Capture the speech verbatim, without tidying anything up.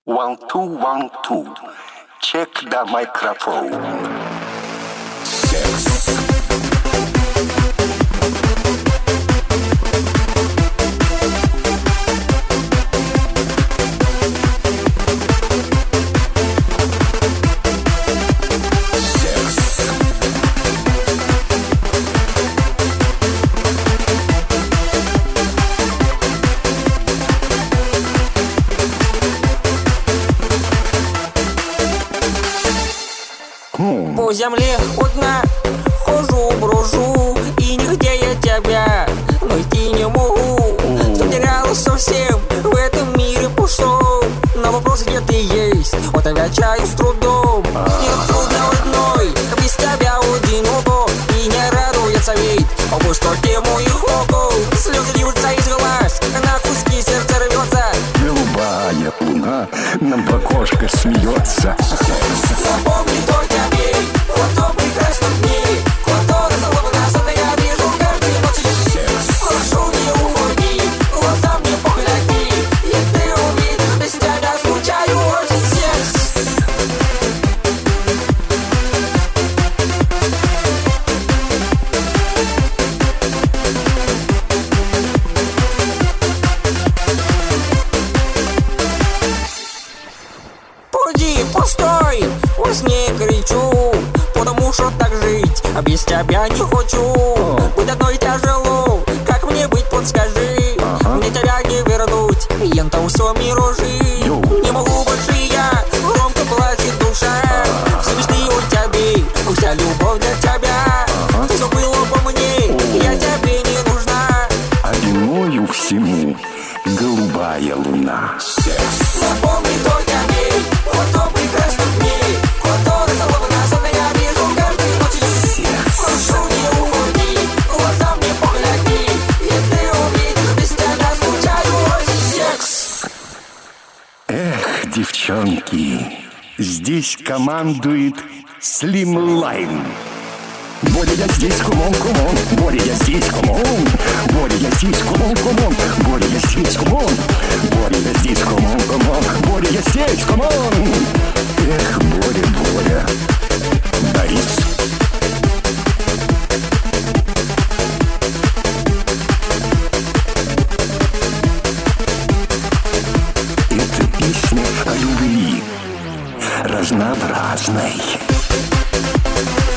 One, two, one, two. Check the microphone. Секс. По земле у дна хожу, брожу, и нигде я тебя найти не могу. Потерялась совсем в этом мире пустом. На вопрос, где ты есть, вот отвечаю с трудом. Мне трудно одной, без тебя одиноко, и не радуется вид о пустоте моих окол. Слезы льются из глаз, на куски сердце рвется. Голубая луна нам в окошко смеется. Напомни только мне о том прекрасном дне, который словно нас, это я вижу каждой ночи. Прошу, не уходи, глаза мне погляди, и ты увидишь, без тебя скучаю очень. Секс. Пойди, постой, во сне кричу, потому что так жить, а без тебя не хочу. Быть одной тяжело, как мне быть, подскажи. Мне тебя не вернуть, ентом все миражи. Не могу больше я, громко плачет душа. Все мечты у тебя, вся любовь для тебя. Ты забыла обо мне, я тебе не нужна. А виною всему голубая луна. Секс. Напомни только мне о том прекрасном дне, который словно нас, это я вижу каждой ночи. Прошу, не уходи, глаза мне погляди, и ты увидишь, без тебя скучаю очень. Секс. Эх, девчонки, здесь командует Слимлайн. Боря, я здесь, кумон, кумон. Боря, я здесь, кумон. Боря, я здесь, кумон, кумон. Боря, я здесь, кумон. Боря, я здесь, кумон, кумон. Боря, я здесь, кумон. Эх, Боря, Боря, Борис. Это песня о любви разнообразной.